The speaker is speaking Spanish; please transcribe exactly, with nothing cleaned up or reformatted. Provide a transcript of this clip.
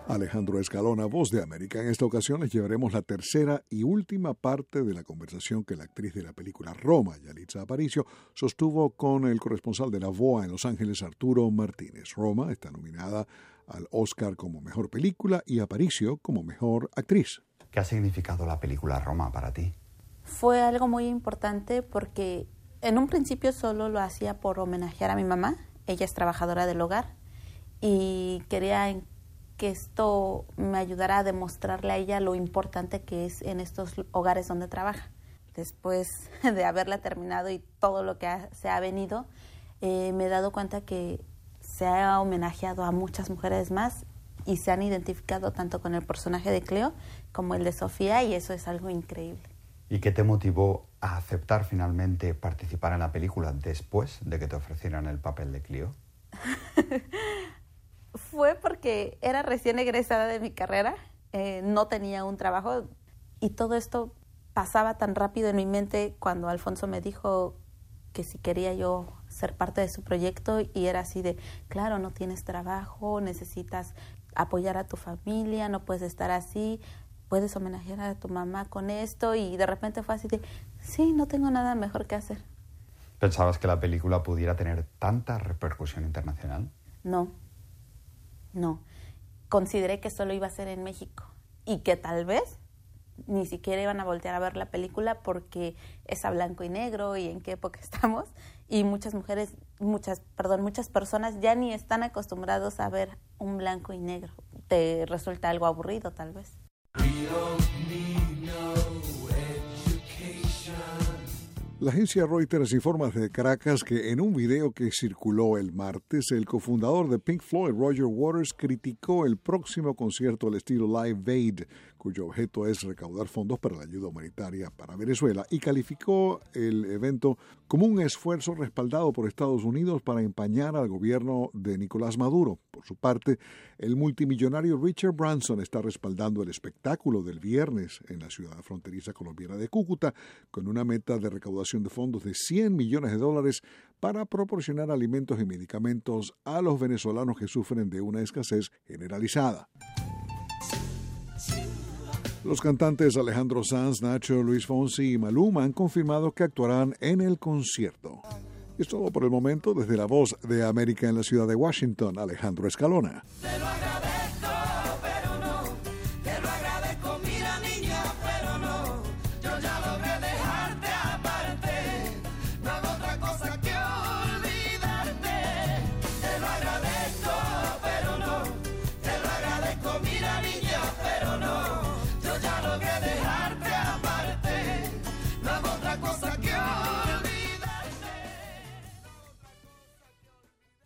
Alejandro Escalona, Voz de América. En esta ocasión les llevaremos la tercera y última parte de la conversación que la actriz de la película Roma, Yalitza Aparicio, sostuvo con el corresponsal de La Voz en Los Ángeles, Arturo Martínez. Roma está nominada al Oscar como Mejor Película y Aparicio como Mejor Actriz. ¿Qué ha significado la película Roma para ti? Fue algo muy importante porque en un principio solo lo hacía por homenajear a mi mamá. Ella es trabajadora del hogar y quería que esto me ayudara a demostrarle a ella lo importante que es en estos hogares donde trabaja. Después de haberla terminado y todo lo que ha, se ha venido, eh, me he dado cuenta que se ha homenajeado a muchas mujeres más y se han identificado tanto con el personaje de Cleo como el de Sofía, y eso es algo increíble. ¿Y qué te motivó a aceptar finalmente participar en la película después de que te ofrecieran el papel de Cleo? Fue porque era recién egresada de mi carrera, eh, no tenía un trabajo y todo esto pasaba tan rápido en mi mente cuando Alfonso me dijo que si quería yo ser parte de su proyecto, y era así de, claro, no tienes trabajo, necesitas apoyar a tu familia, no puedes estar así, puedes homenajear a tu mamá con esto, y de repente fue así de, sí, no tengo nada mejor que hacer. ¿Pensabas que la película pudiera tener tanta repercusión internacional? No, no. Consideré que solo iba a ser en México y que tal vez ni siquiera iban a voltear a ver la película porque es a blanco y negro y en qué época estamos, y muchas mujeres, muchas, perdón, muchas personas ya ni están acostumbrados a ver un blanco y negro. Te resulta algo aburrido tal vez. La agencia Reuters informa desde Caracas que en un video que circuló el martes, el cofundador de Pink Floyd, Roger Waters, criticó el próximo concierto al estilo Live Aid, cuyo objeto es recaudar fondos para la ayuda humanitaria para Venezuela, y calificó el evento como un esfuerzo respaldado por Estados Unidos para empañar al gobierno de Nicolás Maduro. Por su parte, el multimillonario Richard Branson está respaldando el espectáculo del viernes en la ciudad fronteriza colombiana de Cúcuta, con una meta de recaudación de fondos de cien millones de dólares para proporcionar alimentos y medicamentos a los venezolanos que sufren de una escasez generalizada. Los cantantes Alejandro Sanz, Nacho, Luis Fonsi y Maluma han confirmado que actuarán en el concierto. Es todo por el momento. Desde La Voz de América en la ciudad de Washington, Alejandro Escalona.